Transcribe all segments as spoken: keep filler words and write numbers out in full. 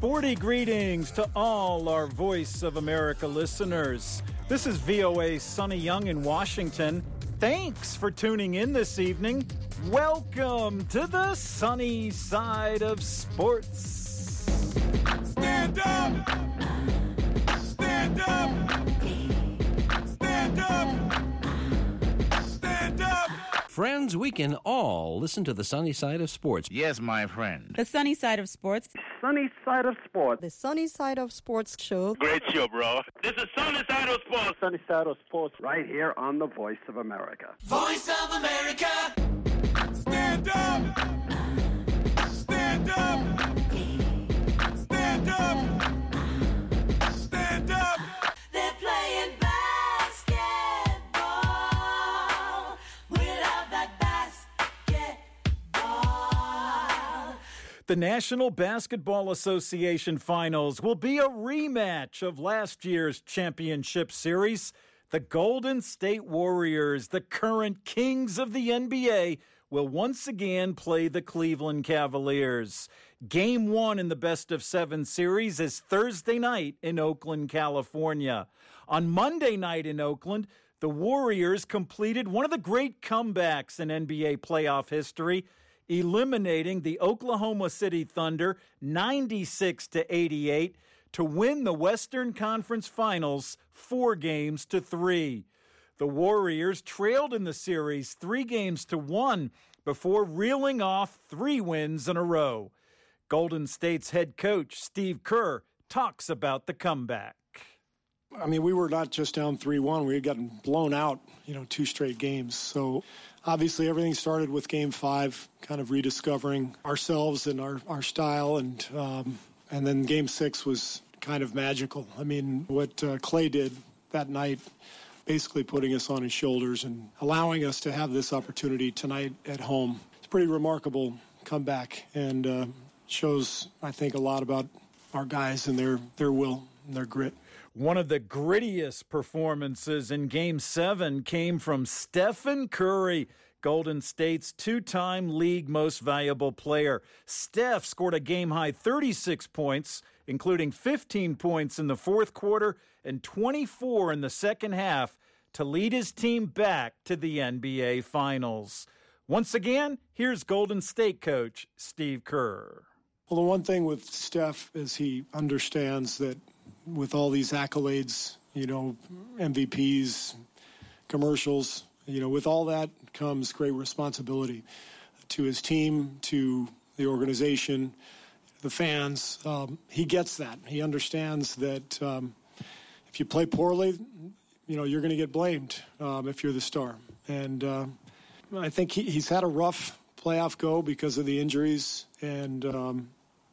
Sporty greetings to all our Voice of America listeners. This is V O A's Sonny Young in Washington. Thanks for tuning in this evening. Welcome to the sunny side of sports. Stand up! Stand up! Stand up! Stand up! Friends, we can all listen to the sunny side of sports. Yes, my friend. The sunny side of sports. Sunny side of sports. The sunny side of sports show. Great show, bro. This is Sunny Side of Sports. Sunny side of sports right here on the Voice of America. Voice of America! Stand up! Stand up! Stand up! Stand up! They're playing basketball. We love that basketball. The National Basketball Association Finals will be a rematch of last year's championship series. The Golden State Warriors, the current kings of the N B A, will once again play the Cleveland Cavaliers. Game one in the best of seven series is Thursday night in Oakland, California. On Monday night in Oakland, the Warriors completed one of the great comebacks in N B A playoff history, eliminating the Oklahoma City Thunder ninety-six to eighty-eight to win the Western Conference Finals four games to three. The Warriors trailed in the series three games to one before reeling off three wins in a row. Golden State's head coach, Steve Kerr, talks about the comeback. I mean, we were not just down three one. We had gotten blown out, you know, two straight games. So obviously everything started with game five, kind of rediscovering ourselves and our, our style. And, um, and then game six was kind of magical. I mean, what uh, Clay did that night, basically putting us on his shoulders and allowing us to have this opportunity tonight at home. It's a pretty remarkable comeback and uh, shows, I think, a lot about our guys and their, their will and their grit. One of the grittiest performances in Game seven came from Stephen Curry, Golden State's two-time league most valuable player. Steph scored a game-high thirty-six points, including fifteen points in the fourth quarter and twenty-four in the second half, to lead his team back to the N B A Finals. Once again, here's Golden State coach Steve Kerr. Well, the one thing with Steph is he understands that with all these accolades, you know, M V Ps, commercials, you know, with all that comes great responsibility to his team, to the organization, the fans. Um, he gets that. He understands that um, if you play poorly, you know, you're going to get blamed um, if you're the star. And uh, I think he, he's had a rough playoff go because of the injuries. And um,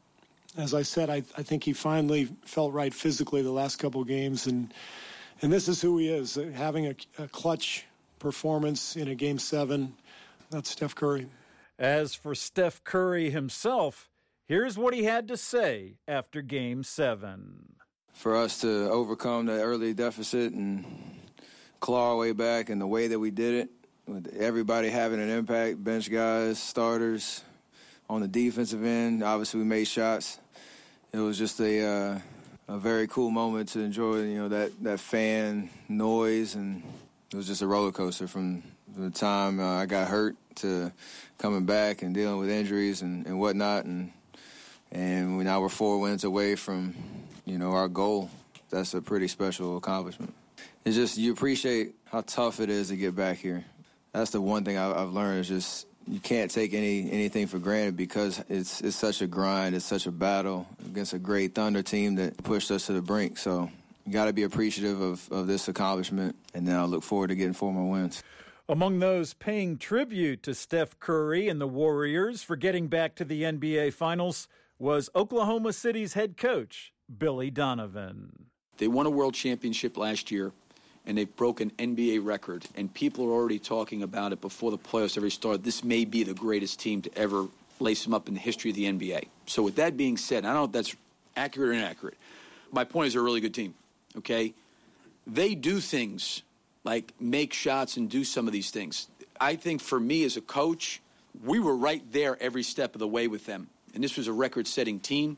as I said, I, I think he finally felt right physically the last couple of games. And and this is who he is, having a, a clutch performance in a game seven. That's Steph Curry. As for Steph Curry himself, here's what he had to say after game seven. For us to overcome the early deficit and claw our way back and the way that we did it, with everybody having an impact, bench guys, starters, on the defensive end, obviously we made shots. It was just a uh, a very cool moment to enjoy, you know, that, that fan noise, and it was just a roller coaster from the time uh, I got hurt to coming back and dealing with injuries and, and whatnot, and and we, now we're four wins away from, you know, our goal. That's a pretty special accomplishment. It's just you appreciate how tough it is to get back here. That's the one thing I, I've learned is just you can't take any anything for granted because it's it's such a grind, it's such a battle against a great Thunder team that pushed us to the brink. So you got to be appreciative of, of this accomplishment, and then I look forward to getting four more wins. Among those paying tribute to Steph Curry and the Warriors for getting back to the N B A Finals was Oklahoma City's head coach, Billy Donovan. They won a world championship last year, and they've broken an N B A record, and people are already talking about it before the playoffs ever started. This may be the greatest team to ever lace them up in the history of the N B A. So with that being said, I don't know if that's accurate or inaccurate. My point is they're a really good team, okay? They do things like make shots and do some of these things. I think for me as a coach, we were right there every step of the way with them. And this was a record-setting team,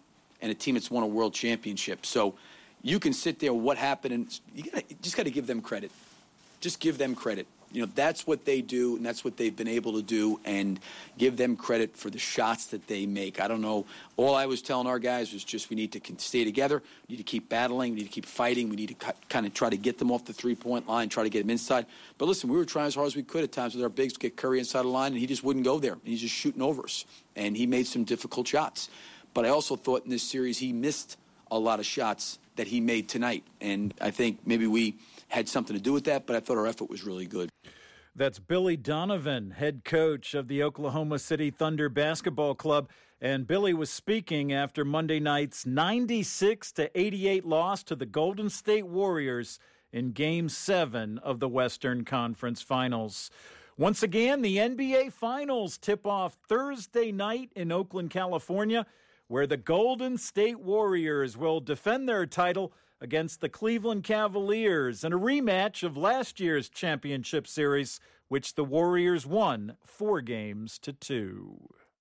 and a team that's won a world championship. So you can sit there, what happened, and you, gotta, you just got to give them credit. Just give them credit. You know, that's what they do, and that's what they've been able to do, and give them credit for the shots that they make. I don't know. All I was telling our guys was just we need to stay together. We need to keep battling. We need to keep fighting. We need to kind of try to get them off the three-point line, try to get them inside. But listen, we were trying as hard as we could at times with our bigs to get Curry inside the line, and he just wouldn't go there. And he's just shooting over us. And he made some difficult shots. But I also thought in this series he missed a lot of shots that he made tonight. And I think maybe we had something to do with that, but I thought our effort was really good. That's Billy Donovan, head coach of the Oklahoma City Thunder Basketball Club. And Billy was speaking after Monday night's ninety-six to eighty-eight loss to the Golden State Warriors in Game seven of the Western Conference Finals. Once again, the N B A Finals tip off Thursday night in Oakland, California, where the Golden State Warriors will defend their title against the Cleveland Cavaliers in a rematch of last year's championship series, which the Warriors won four games to two.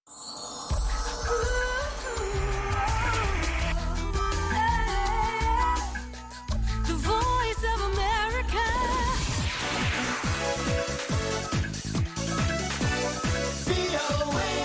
The Voice of America. V O A.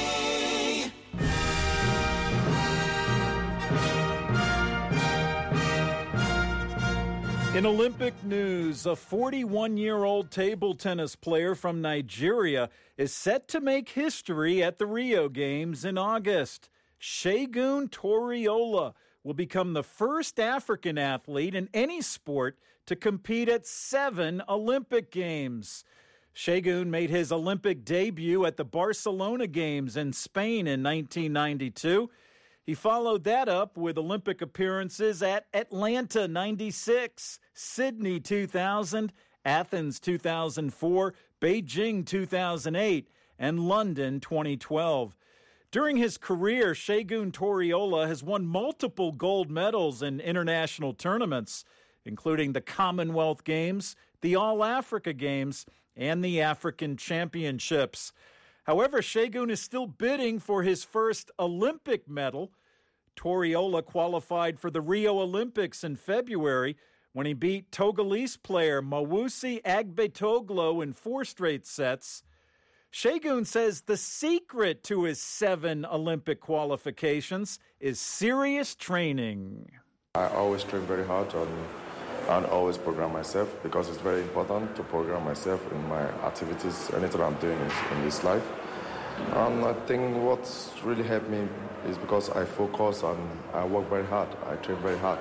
In Olympic news, a forty-one-year-old table tennis player from Nigeria is set to make history at the Rio Games in August. Segun Toriola will become the first African athlete in any sport to compete at seven Olympic Games. Segun made his Olympic debut at the Barcelona Games in Spain in nineteen ninety-two. He followed that up with Olympic appearances at Atlanta ninety-six, Sydney two thousand, Athens two thousand four, Beijing two thousand eight, and London twenty twelve. During his career, Segun Toriola has won multiple gold medals in international tournaments, including the Commonwealth Games, the All-Africa Games, and the African Championships. However, Segun is still bidding for his first Olympic medal. Toriola qualified for the Rio Olympics in February when he beat Togolese player Mawusi Agbetoglo in four straight sets. Segun says the secret to his seven Olympic qualifications is serious training. I always train very hard and, and always program myself because it's very important to program myself in my activities, anything I'm doing in this life. And I think what's really helped me is because I focus and I work very hard. I train very hard.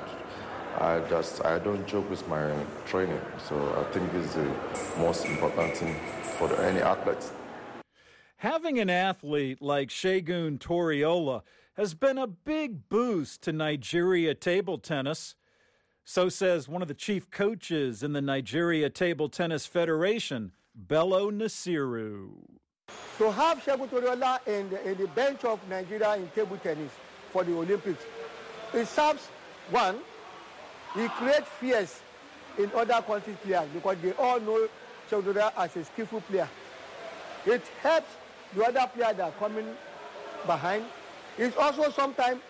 I just I don't joke with my training. So I think this is the most important thing for the, any athlete. Having an athlete like Segun Toriola has been a big boost to Nigeria table tennis. So says one of the chief coaches in the Nigeria Table Tennis Federation, Bello Nasiru. To have Segun Toriola in the, in the bench of Nigeria in table tennis for the Olympics, it serves, one, he creates fears in other countries' players because they all know Segun Toriola as a skillful player. It helps the other players that are coming behind. It also sometimes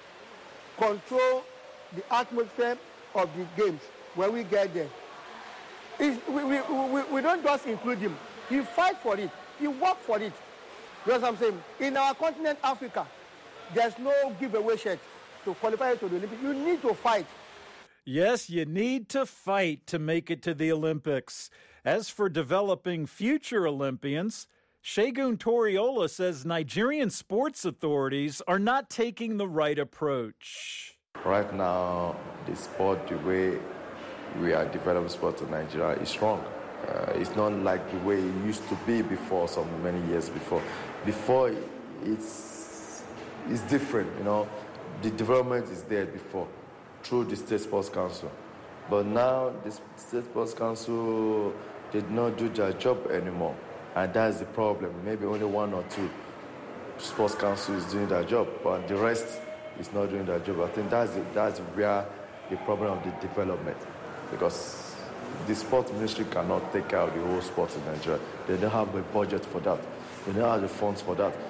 control the atmosphere of the games when we get there. It's, we, we, we, we don't just include him. He fights for it. He works for it. You know what I'm saying? In our continent, Africa, there's no giveaway shirt to qualify to the Olympics. You need to fight. Yes, you need to fight to make it to the Olympics. As for developing future Olympians, Segun Toriola says Nigerian sports authorities are not taking the right approach. Right now, the sport, the way we are developing sports in Nigeria is strong. Uh, it's not like the way it used to be before, some many years before. Before, it's it's different, you know. The development is there before through the State Sports Council. But now, the State Sports Council did not do their job anymore. And that's the problem. Maybe only one or two sports councils is doing their job, but the rest is not doing their job. I think that's the, that's where the problem of the development, because the sports ministry cannot take care of the whole sport in Nigeria. They don't have a budget for that. They don't have the funds for that.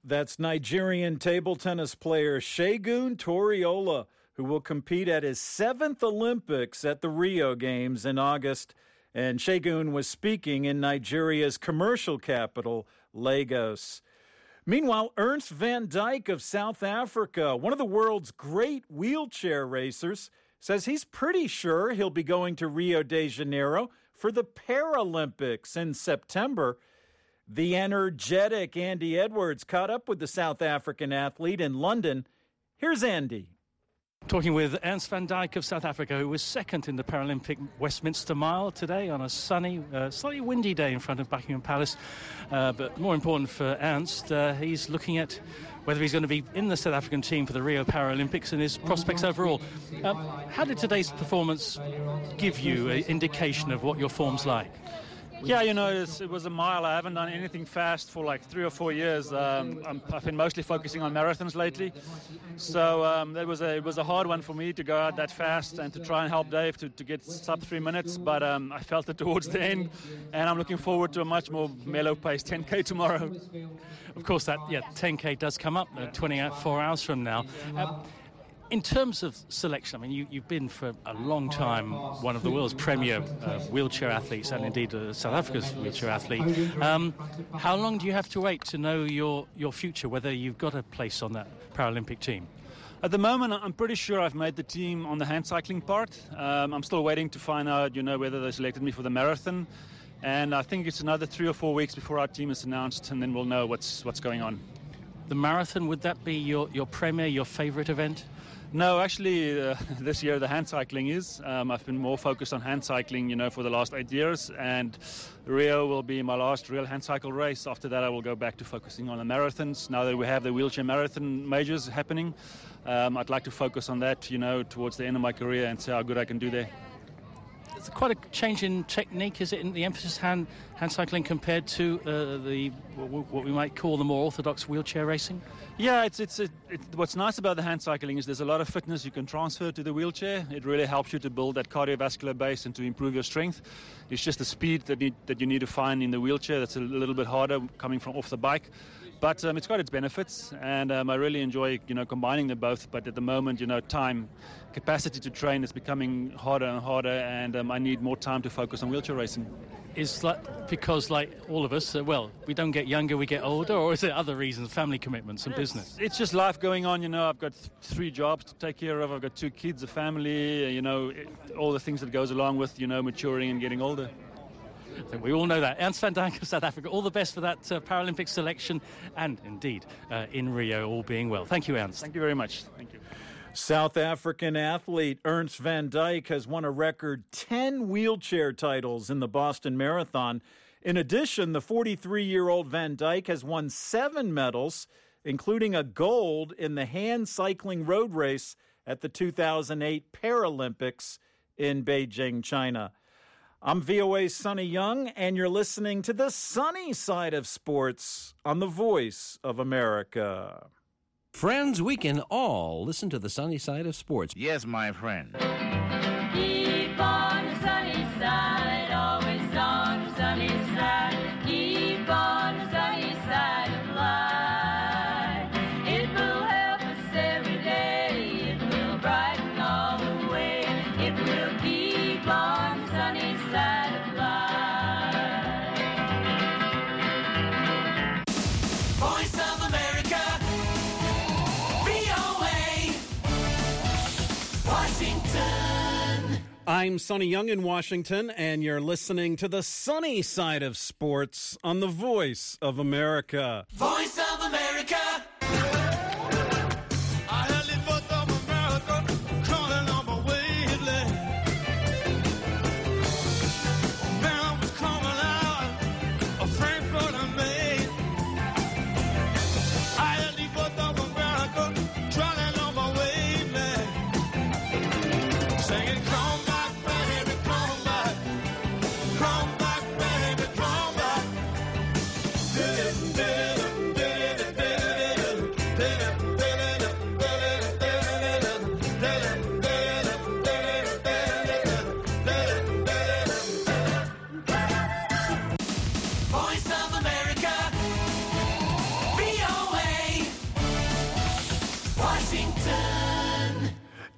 That's Nigerian table tennis player Segun Toriola, who will compete at his seventh Olympics at the Rio Games in August. And Segun was speaking in Nigeria's commercial capital, Lagos. Meanwhile, Ernst van Dijk of South Africa, one of the world's great wheelchair racers, says he's pretty sure he'll be going to Rio de Janeiro for the Paralympics in September. The energetic Andy Edwards caught up with the South African athlete in London. Here's Andy. Talking with Ernst van Dijk of South Africa, who was second in the Paralympic Westminster Mile today on a sunny, uh, slightly windy day in front of Buckingham Palace. Uh, but more important for Ernst, uh, he's looking at whether he's going to be in the South African team for the Rio Paralympics and his prospects overall. Um, how did today's performance give you an indication of what your form's like? Yeah, you know, it's, it was a mile. I haven't done anything fast for like three or four years. Um, I'm, I've been mostly focusing on marathons lately. So um, it, was a, it was a hard one for me to go out that fast and to try and help Dave to, to get sub three minutes. But um, I felt it towards the end, and I'm looking forward to a much more mellow pace ten K tomorrow. Of course, that yeah, ten K does come up uh, twenty-four hours from now. Um, In terms of selection, I mean, you, you've been for a long time one of the world's premier uh, wheelchair athletes, and indeed uh, South Africa's wheelchair athlete. Um, how long do you have to wait to know your, your future, whether you've got a place on that Paralympic team? At the moment, I'm pretty sure I've made the team on the hand cycling part. Um, I'm still waiting to find out, you know, whether they selected me for the marathon. And I think it's another three or four weeks before our team is announced, and then we'll know what's what's going on. The marathon, would that be your, your premier, your favourite event? No, actually, uh, this year the hand cycling is. Um, I've been more focused on hand cycling, you know, for the last eight years, and Rio will be my last real hand cycle race. After that, I will go back to focusing on the marathons. Now that we have the wheelchair marathon majors happening, um, I'd like to focus on that, you know, towards the end of my career and see how good I can do there. It's quite a change in technique, is it, in the emphasis hand hand cycling compared to uh, the what we might call the more orthodox wheelchair racing? Yeah, it's it's it, it, what's nice about the hand cycling is there's a lot of fitness you can transfer to the wheelchair. It really helps you to build that cardiovascular base and to improve your strength. It's just the speed that need, that you need to find in the wheelchair that's a little bit harder coming from off the bike. But um, it's got its benefits, and um, I really enjoy, you know, combining them both. But at the moment, you know, time, capacity to train is becoming harder and harder, and um, I need more time to focus on wheelchair racing. Is that because, like all of us, uh, well, we don't get younger, we get older, or is it other reasons, family commitments and it's, business? It's just life going on, you know. I've got th- three jobs to take care of. I've got two kids, a family, you know, it, all the things that goes along with, you know, maturing and getting older. I think we all know that. Ernst van Dijk of South Africa, all the best for that uh, Paralympic selection and, indeed, uh, in Rio, all being well. Thank you, Ernst. Thank you very much. Thank you. South African athlete Ernst van Dijk has won a record ten wheelchair titles in the Boston Marathon. In addition, the forty-three-year-old Van Dijk has won seven medals, including a gold in the hand cycling road race at the two thousand eight Paralympics in Beijing, China. I'm V O A's Sonny Young, and you're listening to the sunny side of sports on the Voice of America. Friends, we can all listen to the sunny side of sports. Yes, my friend. Keep on the sunny side, always on the sunny side. Keep on the sunny side of life. It will help us every day. It will brighten all the way. It will keep on the sunny side of life. Voice of America. Washington. I'm Sonny Young in Washington, and you're listening to the sunny side of sports on the Voice of America. Voice of America.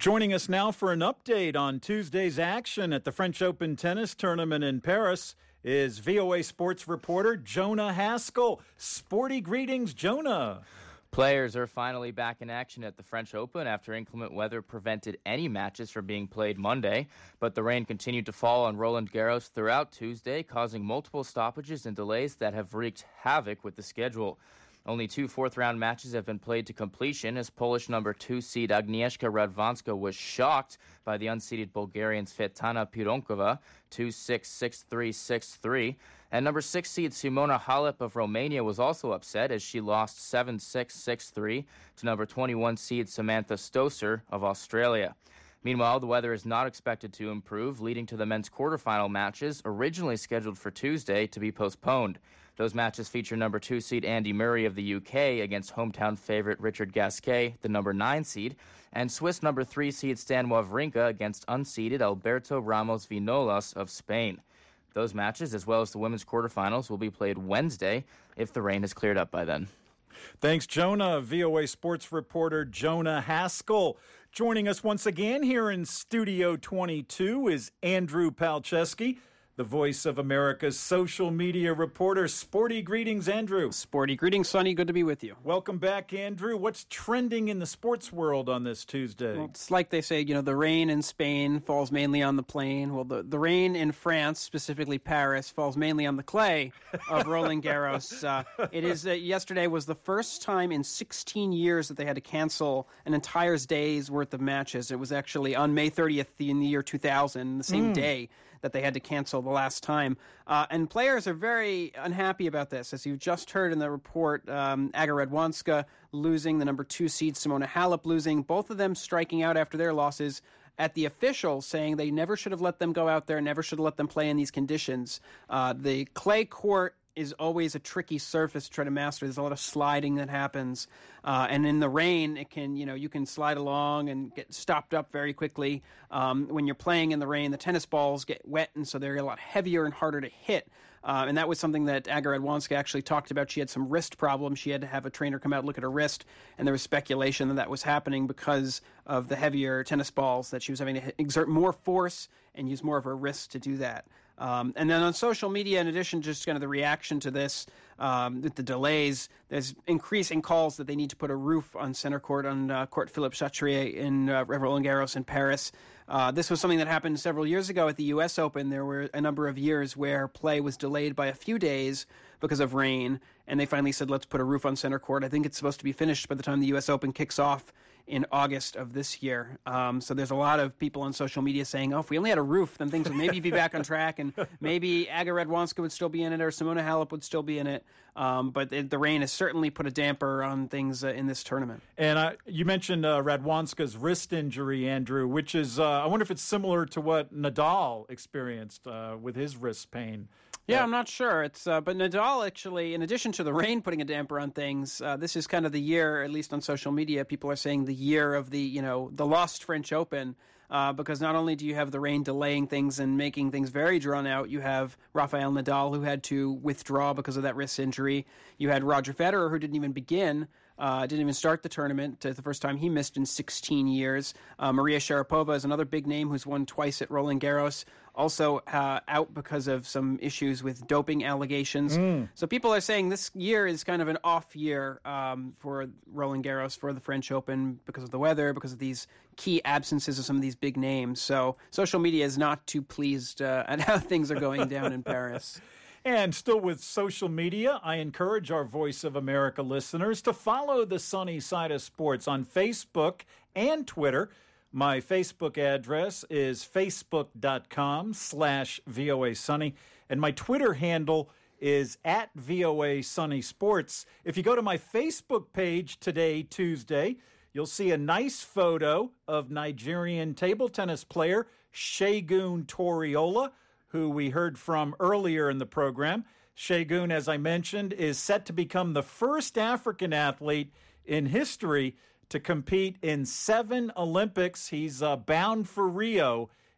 Joining us now for an update on Tuesday's action at the French Open tennis tournament in Paris is V O A sports reporter Jonah Haskell. Sporty greetings, Jonah. Players are finally back in action at the French Open after inclement weather prevented any matches from being played Monday. But the rain continued to fall on Roland Garros throughout Tuesday, causing multiple stoppages and delays that have wreaked havoc with the schedule. Only two fourth-round matches have been played to completion as Polish number two seed Agnieszka Radwanska was shocked by the unseeded Bulgarian Svetlana Pironkova, two six, six three, six three. And number six seed Simona Halep of Romania was also upset as she lost seven six, six three to number twenty-one seed Samantha Stosur of Australia. Meanwhile, the weather is not expected to improve, leading to the men's quarterfinal matches originally scheduled for Tuesday to be postponed. Those matches feature number two seed Andy Murray of the U K against hometown favorite Richard Gasquet, the number nine seed, and Swiss number three seed Stan Wawrinka against unseeded Alberto Ramos Vinolas of Spain. Those matches, as well as the women's quarterfinals, will be played Wednesday if the rain has cleared up by then. Thanks, Jonah. V O A sports reporter Jonah Haskell. Joining us once again here in Studio twenty-two is Andrew Palczewski, the Voice of America's social media reporter. Sporty greetings, Andrew. Sporty greetings, Sonny. Good to be with you. Welcome back, Andrew. What's trending in the sports world on this Tuesday? Well, it's like they say, you know, the rain in Spain falls mainly on the plain. Well, the, the rain in France, specifically Paris, falls mainly on the clay of Roland Garros. Uh, it is uh, yesterday was the first time in sixteen years that they had to cancel an entire day's worth of matches. It was actually on May thirtieth in the year two thousand, the same mm. day that they had to cancel the last time. Uh, and players are very unhappy about this. As you just heard in the report, um, Aga Radwanska losing, the number two seed Simona Halep losing, both of them striking out after their losses at the officials, saying they never should have let them go out there, never should have let them play in these conditions. Uh, the clay court is always a tricky surface to try to master. There's a lot of sliding that happens. Uh, and in the rain, it can, you know, you can slide along and get stopped up very quickly. Um, when you're playing in the rain, the tennis balls get wet, and so they're a lot heavier and harder to hit. Uh, and that was something that Aga Radwanska actually talked about. She had some wrist problems. She had to have a trainer come out and look at her wrist, and there was speculation that that was happening because of the heavier tennis balls, that she was having to exert more force and use more of her wrist to do that. Um, and then on social media, in addition to just kind of the reaction to this, um, with the delays, there's increasing calls that they need to put a roof on center court, on uh, Court Philippe Chatrier in uh, Roland Garros in Paris. Uh, this was something that happened several years ago at the U S Open. There were a number of years where play was delayed by a few days because of rain, and they finally said, let's put a roof on center court. I think it's supposed to be finished by the time the U S Open kicks off in August of this year. Um, so there's a lot of people on social media saying, oh, if we only had a roof, then things would maybe be back on track, and maybe Aga Radwanska would still be in it, or Simona Halep would still be in it. Um, but it, the rain has certainly put a damper on things uh, in this tournament. And uh, you mentioned uh, Radwanska's wrist injury, Andrew, which is, uh, I wonder if it's similar to what Nadal experienced uh, with his wrist pain. Yeah, I'm not sure. It's uh, but Nadal actually, in addition to the rain putting a damper on things, uh, this is kind of the year, at least on social media, people are saying the year of the, you know, the lost French Open, uh, because not only do you have the rain delaying things and making things very drawn out, you have Rafael Nadal, who had to withdraw because of that wrist injury. You had Roger Federer, who didn't even begin. Uh, didn't even start the tournament. It's the first time he missed in sixteen years. Uh, Maria Sharapova is another big name who's won twice at Roland Garros. Also uh, out because of some issues with doping allegations. Mm. So people are saying this year is kind of an off year um, for Roland Garros, for the French Open, because of the weather, because of these key absences of some of these big names. So social media is not too pleased uh, at how things are going down in Paris. And still with social media, I encourage our Voice of America listeners to follow the Sunny Side of Sports on Facebook and Twitter. My Facebook address is facebook.com slash VOA Sunny, and my Twitter handle is at V O A Sunny Sports. If you go to my Facebook page today, Tuesday, you'll see a nice photo of Nigerian table tennis player Segun Toriola, who we heard from earlier in the program. Segun, as I mentioned, is set to become the first African athlete in history to compete in seven Olympics. He's uh, bound for Rio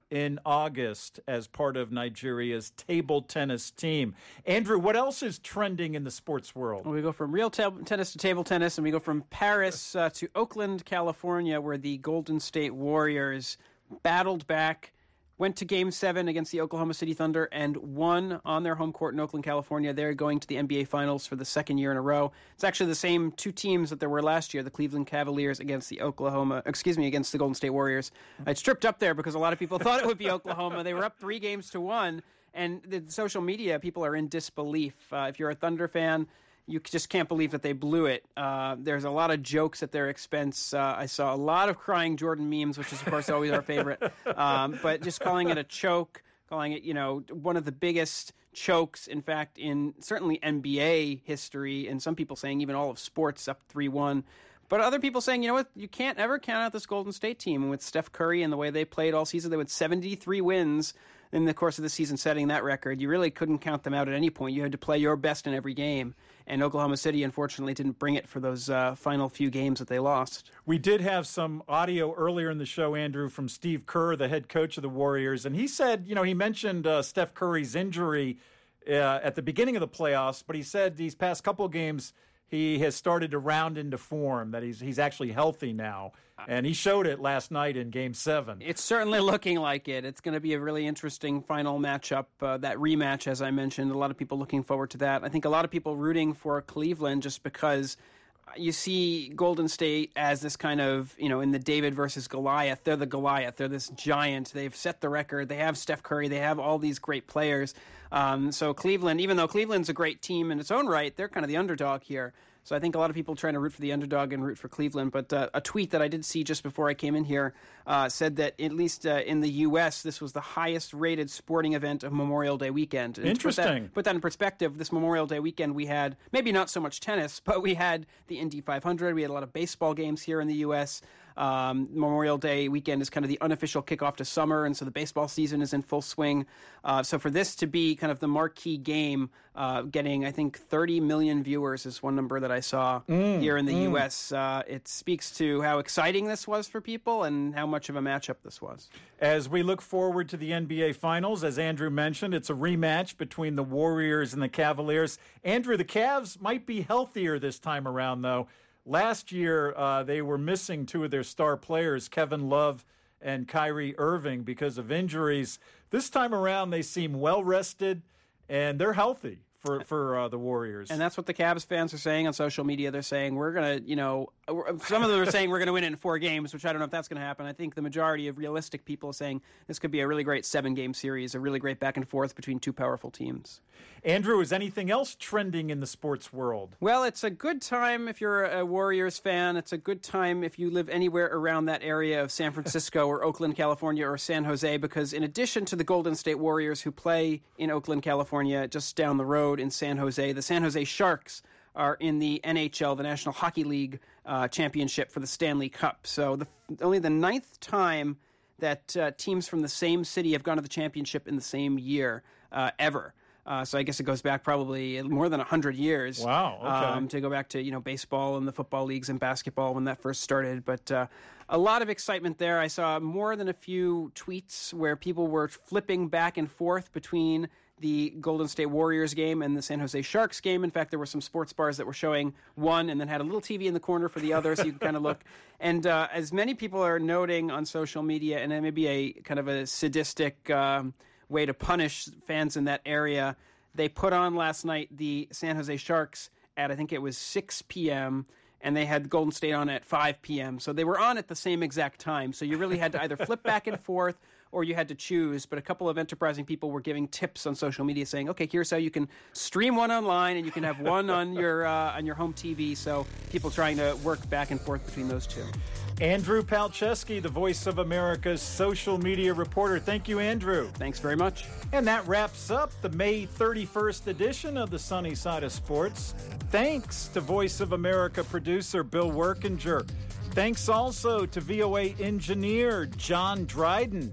in August as part of Nigeria's table tennis team. Andrew, what else is trending in the sports world? Well, we go from real ta- tennis to table tennis, and we go from Paris uh, to Oakland, California, where the Golden State Warriors battled back, went to Game seven against the Oklahoma City Thunder, and won on their home court in Oakland, California. They're going to the N B A Finals for the second year in a row. It's actually the same two teams that there were last year, the Cleveland Cavaliers against the Oklahoma, excuse me, against the Golden State Warriors. I tripped up there because a lot of people thought it would be Oklahoma. They were up three games to one, and the social media, people are in disbelief. Uh, if you're a Thunder fan, you just can't believe that they blew it. Uh, there's a lot of jokes at their expense. Uh, I saw a lot of crying Jordan memes, which is, of course, always our favorite. Um, but just calling it a choke, calling it, you know, one of the biggest chokes, in fact, in certainly N B A history, and some people saying even all of sports, up three one. But other people saying, you know what, you can't ever count out this Golden State team. And with Steph Curry and the way they played all season, they went seventy-three wins in the course of the season, setting that record. You really couldn't count them out at any point. You had to play your best in every game. And Oklahoma City, unfortunately, didn't bring it for those uh, final few games that they lost. We did have some audio earlier in the show, Andrew, from Steve Kerr, the head coach of the Warriors. And he said, you know, he mentioned uh, Steph Curry's injury uh, at the beginning of the playoffs, but he said these past couple games he has started to round into form, that he's he's actually healthy now. And he showed it last night in Game seven. It's certainly looking like it. It's going to be a really interesting final matchup, uh, that rematch, as I mentioned. A lot of people looking forward to that. I think a lot of people rooting for Cleveland just because you see Golden State as this kind of, you know, in the David versus Goliath. They're the Goliath. They're this giant. They've set the record. They have Steph Curry. They have all these great players. Um, so Cleveland, even though Cleveland's a great team in its own right, they're kind of the underdog here. So I think a lot of people trying to root for the underdog and root for Cleveland. But uh, a tweet that I did see just before I came in here uh, said that at least uh, in the U S, this was the highest-rated sporting event of Memorial Day weekend. And Interesting. To put that, put that in perspective, this Memorial Day weekend we had maybe not so much tennis, but we had the Indy five hundred. We had a lot of baseball games here in the U S Um, Memorial Day weekend is kind of the unofficial kickoff to summer, and so the baseball season is in full swing. Uh, so for this to be kind of the marquee game, uh, getting, I think, thirty million viewers is one number that I saw mm, here in the mm. U S, uh, it speaks to how exciting this was for people and how much of a matchup this was. As we look forward to the N B A Finals, as Andrew mentioned, it's a rematch between the Warriors and the Cavaliers. Andrew, the Cavs might be healthier this time around, though. Last year, uh, they were missing two of their star players, Kevin Love and Kyrie Irving, because of injuries. This time around, they seem well-rested, and they're healthy for, for uh, the Warriors. And that's what the Cavs fans are saying on social media. They're saying, we're going to, you know, some of them are saying we're going to win it in four games, which I don't know if that's going to happen. I think the majority of realistic people are saying this could be a really great seven-game series, a really great back and forth between two powerful teams. Andrew, is anything else trending in the sports world? Well, it's a good time if you're a Warriors fan. It's a good time if you live anywhere around that area of San Francisco or Oakland, California, or San Jose, because in addition to the Golden State Warriors who play in Oakland, California, just down the road in San Jose, the San Jose Sharks are in the N H L, the National Hockey League uh, championship for the Stanley Cup. So the, only the ninth time that uh, teams from the same city have gone to the championship in the same year uh, ever. Uh, so I guess it goes back probably more than one hundred years. Wow, okay. Um, to go back to, you know, baseball and the football leagues and basketball when that first started. But uh, a lot of excitement there. I saw more than a few tweets where people were flipping back and forth between the Golden State Warriors game and the San Jose Sharks game. In fact, there were some sports bars that were showing one and then had a little T V in the corner for the other, so you could kind of look. And uh, as many people are noting on social media, and it may be a kind of a sadistic um, way to punish fans in that area, they put on last night the San Jose Sharks at, I think it was six p.m., and they had Golden State on at five p.m., so they were on at the same exact time. So you really had to either flip back and forth or you had to choose. But a couple of enterprising people were giving tips on social media saying, okay, here's how you can stream one online and you can have one on your uh, on your home T V. So people trying to work back and forth between those two. Andrew Palczewski, the Voice of America's social media reporter. Thank you, Andrew. Thanks very much. And that wraps up the May thirty-first edition of the Sunny Side of Sports. Thanks to Voice of America producer Bill Workinger. Thanks also to V O A engineer John Dryden.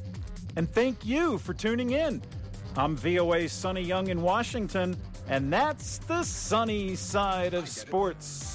And thank you for tuning in. I'm V O A's Sonny Young in Washington, and that's the Sunny Side of Sports.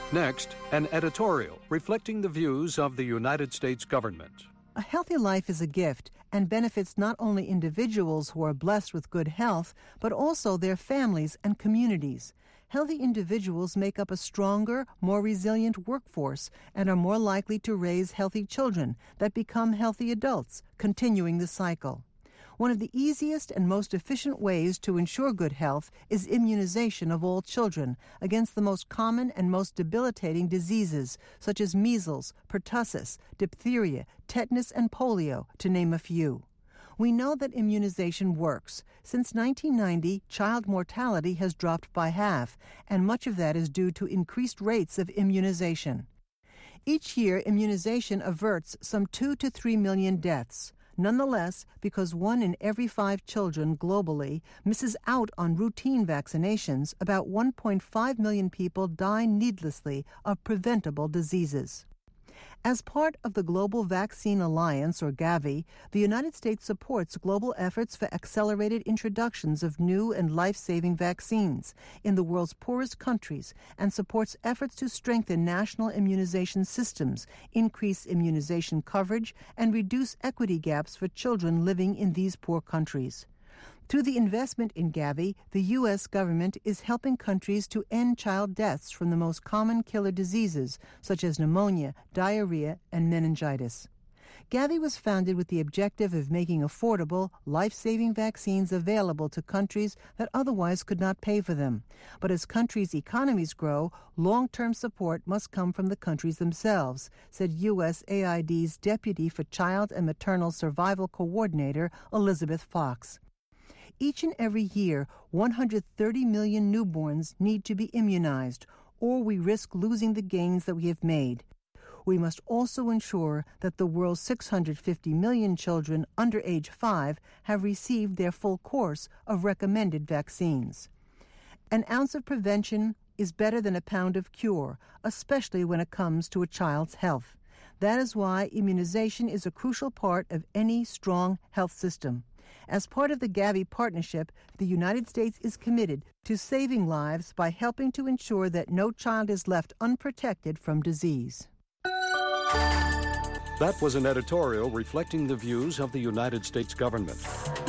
Next, an editorial reflecting the views of the United States government. A healthy life is a gift and benefits not only individuals who are blessed with good health, but also their families and communities. Healthy individuals make up a stronger, more resilient workforce and are more likely to raise healthy children that become healthy adults, continuing the cycle. One of the easiest and most efficient ways to ensure good health is immunization of all children against the most common and most debilitating diseases, such as measles, pertussis, diphtheria, tetanus, and polio, to name a few. We know that immunization works. Since nineteen ninety, child mortality has dropped by half, and much of that is due to increased rates of immunization. Each year, immunization averts some two to three million deaths. Nonetheless, because one in every five children globally misses out on routine vaccinations, about one point five million people die needlessly of preventable diseases. As part of the Global Vaccine Alliance, or Gavi, the United States supports global efforts for accelerated introductions of new and life-saving vaccines in the world's poorest countries and supports efforts to strengthen national immunization systems, increase immunization coverage, and reduce equity gaps for children living in these poor countries. Through the investment in Gavi, the U S government is helping countries to end child deaths from the most common killer diseases, such as pneumonia, diarrhea, and meningitis. Gavi was founded with the objective of making affordable, life-saving vaccines available to countries that otherwise could not pay for them. But as countries' economies grow, long-term support must come from the countries themselves, said U S A I D's Deputy for Child and Maternal Survival Coordinator, Elizabeth Fox. Each and every year, one hundred thirty million newborns need to be immunized, or we risk losing the gains that we have made. We must also ensure that the world's six hundred fifty million children under age five have received their full course of recommended vaccines. An ounce of prevention is better than a pound of cure, especially when it comes to a child's health. That is why immunization is a crucial part of any strong health system. As part of the Gavi partnership, the United States is committed to saving lives by helping to ensure that no child is left unprotected from disease. That was an editorial reflecting the views of the United States government.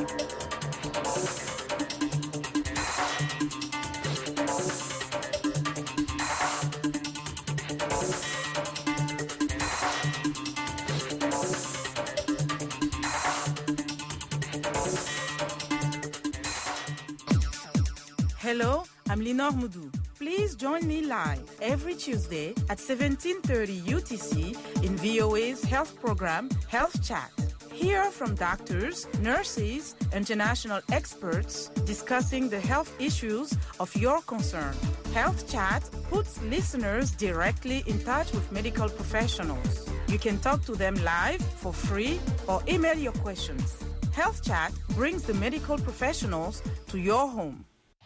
Hello, I'm Lenore Moudou. Please join me live every Tuesday at seventeen thirty U T C in V O A's health program, Health Chat. Hear from doctors, nurses, international experts discussing the health issues of your concern. Health Chat puts listeners directly in touch with medical professionals. You can talk to them live for free or email your questions. Health Chat brings the medical professionals to your home.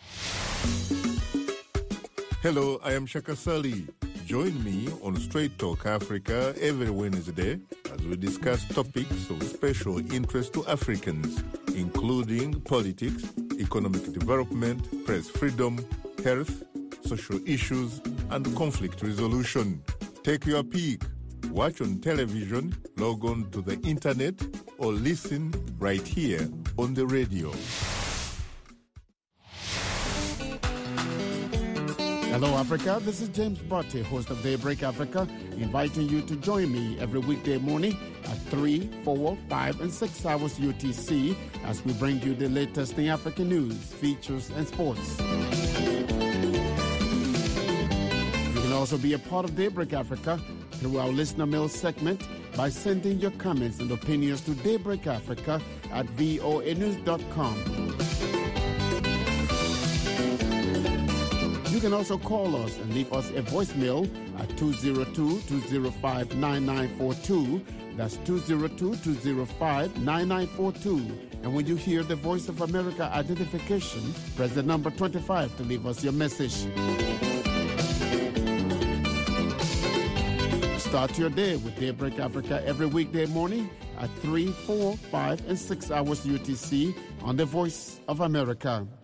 Hello, I am Shaka Sali. Join me on Straight Talk Africa every Wednesday as we discuss topics of special interest to Africans, including politics, economic development, press freedom, health, social issues, and conflict resolution. Take your pick. Watch on television, log on to the internet, or listen right here on the radio. Hello, Africa. This is James Bratti, host of Daybreak Africa, inviting you to join me every weekday morning at three, four, five, and six hours U T C as we bring you the latest in African news, features, and sports. You can also be a part of Daybreak Africa through our listener mail segment by sending your comments and opinions to Daybreak Africa at voa news dot com. You can also call us and leave us a voicemail at two zero two, two zero five, nine nine four two. That's two zero two, two zero five, nine nine four two. And when you hear the Voice of America identification, press the number twenty-five to leave us your message. Start your day with Daybreak Africa every weekday morning at three, four, five, and six hours U T C on the Voice of America.